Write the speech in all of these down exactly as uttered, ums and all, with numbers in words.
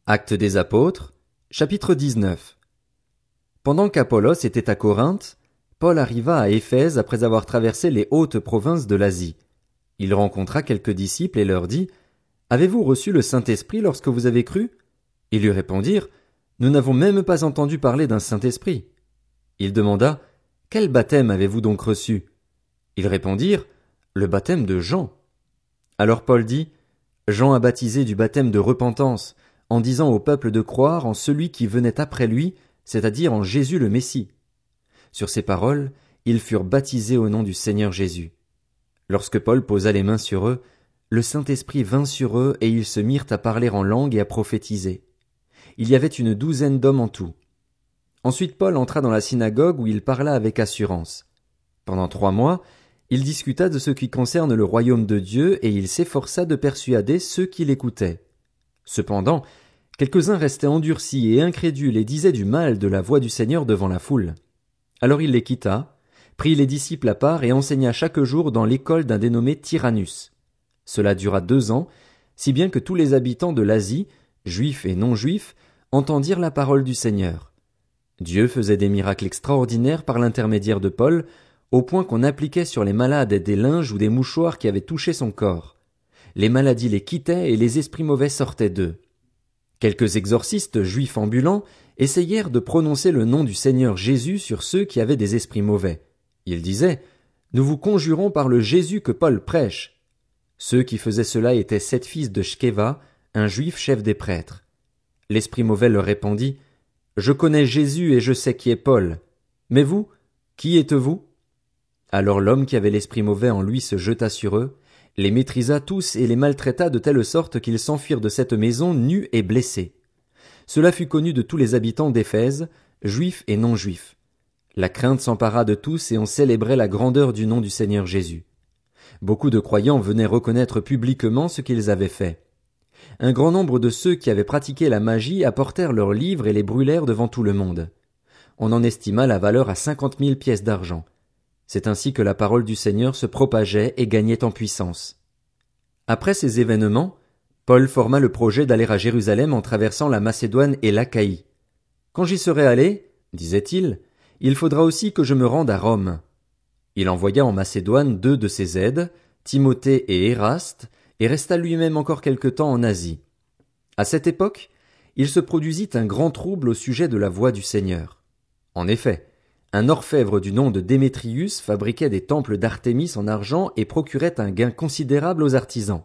Actes des apôtres, chapitre dix-neuf. Pendant qu'Apollos était à Corinthe, Paul arriva à Éphèse après avoir traversé les hautes provinces de l'Asie. Il rencontra quelques disciples et leur dit, « Avez-vous reçu le Saint-Esprit lorsque vous avez cru ?» Ils lui répondirent, « Nous n'avons même pas entendu parler d'un Saint-Esprit. » Il demanda, « Quel baptême avez-vous donc reçu ?» Ils répondirent, « Le baptême de Jean. » Alors Paul dit, « Jean a baptisé du baptême de repentance, en disant au peuple de croire en celui qui venait après lui, c'est-à-dire en Jésus le Messie. » Sur ces paroles, ils furent baptisés au nom du Seigneur Jésus. Lorsque Paul posa les mains sur eux, le Saint-Esprit vint sur eux et ils se mirent à parler en langue et à prophétiser. Il y avait une douzaine d'hommes en tout. Ensuite Paul entra dans la synagogue où il parla avec assurance. Pendant trois mois, il discuta de ce qui concerne le royaume de Dieu et il s'efforça de persuader ceux qui l'écoutaient. Cependant, quelques-uns restaient endurcis et incrédules et disaient du mal de la voix du Seigneur devant la foule. Alors il les quitta, prit les disciples à part et enseigna chaque jour dans l'école d'un dénommé Tyrannus. Cela dura deux ans, si bien que tous les habitants de l'Asie, juifs et non-juifs, entendirent la parole du Seigneur. Dieu faisait des miracles extraordinaires par l'intermédiaire de Paul, au point qu'on appliquait sur les malades des linges ou des mouchoirs qui avaient touché son corps. Les maladies les quittaient et les esprits mauvais sortaient d'eux. Quelques exorcistes juifs ambulants essayèrent de prononcer le nom du Seigneur Jésus sur ceux qui avaient des esprits mauvais. Ils disaient, « Nous vous conjurons par le Jésus que Paul prêche. » Ceux qui faisaient cela étaient sept fils de Shkeva, un juif chef des prêtres. L'esprit mauvais leur répondit, « Je connais Jésus et je sais qui est Paul. Mais vous, qui êtes-vous » Alors l'homme qui avait l'esprit mauvais en lui se jeta sur eux, les maîtrisa tous et les maltraita de telle sorte qu'ils s'enfuirent de cette maison nus et blessés. Cela fut connu de tous les habitants d'Éphèse, juifs et non-juifs. La crainte s'empara de tous et on célébrait la grandeur du nom du Seigneur Jésus. Beaucoup de croyants venaient reconnaître publiquement ce qu'ils avaient fait. Un grand nombre de ceux qui avaient pratiqué la magie apportèrent leurs livres et les brûlèrent devant tout le monde. On en estima la valeur à cinquante mille pièces d'argent. C'est ainsi que la parole du Seigneur se propageait et gagnait en puissance. Après ces événements, Paul forma le projet d'aller à Jérusalem en traversant la Macédoine et l'Achaïe. « Quand j'y serai allé, disait-il, il faudra aussi que je me rende à Rome. » Il envoya en Macédoine deux de ses aides, Timothée et Éraste, et resta lui-même encore quelque temps en Asie. À cette époque, il se produisit un grand trouble au sujet de la voix du Seigneur. En effet, un orfèvre du nom de Démétrius fabriquait des temples d'Artémis en argent et procurait un gain considérable aux artisans.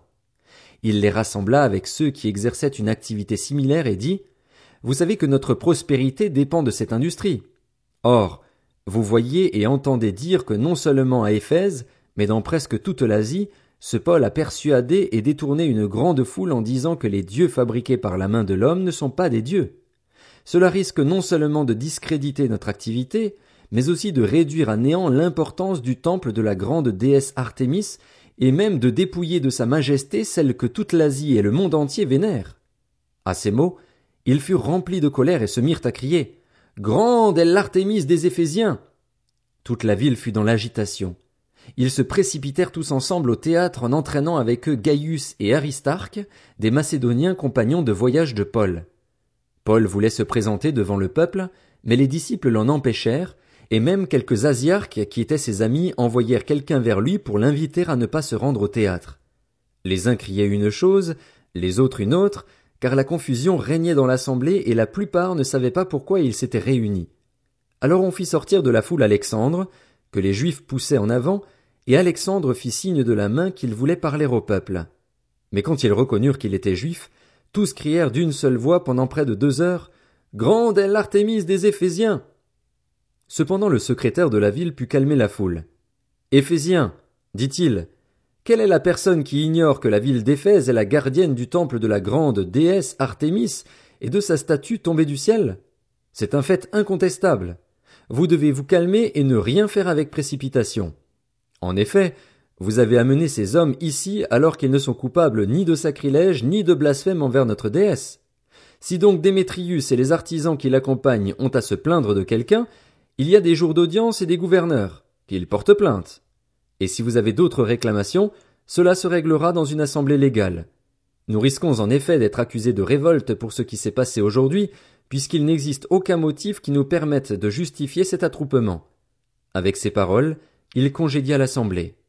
Il les rassembla avec ceux qui exerçaient une activité similaire et dit, « Vous savez que notre prospérité dépend de cette industrie. Or, vous voyez et entendez dire que non seulement à Éphèse, mais dans presque toute l'Asie, ce Paul a persuadé et détourné une grande foule en disant que les dieux fabriqués par la main de l'homme ne sont pas des dieux. Cela risque non seulement de discréditer notre activité, mais aussi de réduire à néant l'importance du temple de la grande déesse Artémis et même de dépouiller de sa majesté celle que toute l'Asie et le monde entier vénèrent. » À ces mots, ils furent remplis de colère et se mirent à crier, « Grande est l'Artémis des Éphésiens !» Toute la ville fut dans l'agitation. Ils se précipitèrent tous ensemble au théâtre en entraînant avec eux Gaius et Aristarque, des Macédoniens compagnons de voyage de Paul. Paul voulait se présenter devant le peuple, mais les disciples l'en empêchèrent, et même quelques Asiarques qui étaient ses amis envoyèrent quelqu'un vers lui pour l'inviter à ne pas se rendre au théâtre. Les uns criaient une chose, les autres une autre, car la confusion régnait dans l'assemblée et la plupart ne savaient pas pourquoi ils s'étaient réunis. Alors on fit sortir de la foule Alexandre, que les Juifs poussaient en avant, et Alexandre fit signe de la main qu'il voulait parler au peuple. Mais quand ils reconnurent qu'il était juif, tous crièrent d'une seule voix pendant près de deux heures, « Grande est l'Artémis des Éphésiens !» Cependant le secrétaire de la ville put calmer la foule. « Éphésiens, dit-il, quelle est la personne qui ignore que la ville d'Éphèse est la gardienne du temple de la grande déesse Artémis et de sa statue tombée du ciel? C'est un fait incontestable. Vous devez vous calmer et ne rien faire avec précipitation. En effet, vous avez amené ces hommes ici alors qu'ils ne sont coupables ni de sacrilège ni de blasphème envers notre déesse. Si donc Démétrius et les artisans qui l'accompagnent ont à se plaindre de quelqu'un, il y a des jours d'audience et des gouverneurs, qu'ils portent plainte. Et si vous avez d'autres réclamations, cela se réglera dans une assemblée légale. Nous risquons en effet d'être accusés de révolte pour ce qui s'est passé aujourd'hui, puisqu'il n'existe aucun motif qui nous permette de justifier cet attroupement. Avec ces paroles, il congédia l'assemblée.